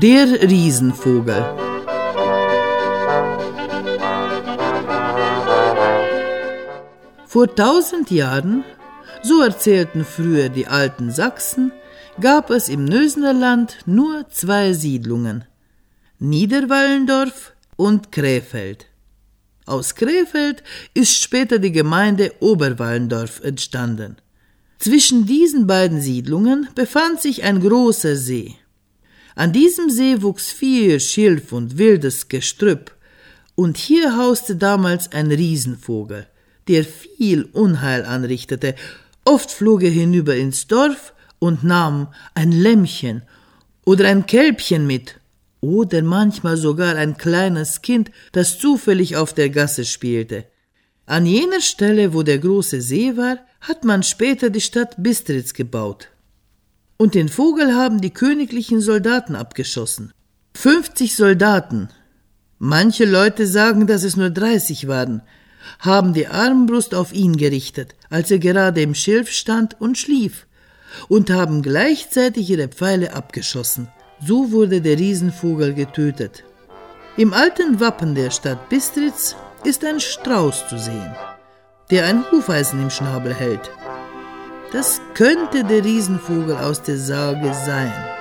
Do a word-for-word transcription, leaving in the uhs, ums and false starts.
Der Riesenvogel. Vor tausend Jahren, so erzählten früher die alten Sachsen, gab es im Nösnerland nur zwei Siedlungen: Niederwallendorf und Krefeld. Aus Krefeld ist später die Gemeinde Oberwallendorf entstanden. Zwischen diesen beiden Siedlungen befand sich ein großer See. An diesem See wuchs viel Schilf und wildes Gestrüpp, und hier hauste damals ein Riesenvogel, der viel Unheil anrichtete. Oft flog er hinüber ins Dorf und nahm ein Lämmchen oder ein Kälbchen mit, oder manchmal sogar ein kleines Kind, das zufällig auf der Gasse spielte. An jener Stelle, wo der große See war, hat man später die Stadt Bistritz gebaut. Und den Vogel haben die königlichen Soldaten abgeschossen. fünfzig Soldaten, manche Leute sagen, dass es nur dreißig waren, haben die Armbrust auf ihn gerichtet, als er gerade im Schilf stand und schlief, und haben gleichzeitig ihre Pfeile abgeschossen. So wurde der Riesenvogel getötet. Im alten Wappen der Stadt Bistritz ist ein Strauß zu sehen, der ein Hufeisen im Schnabel hält. Das könnte der Riesenvogel aus der Sage sein.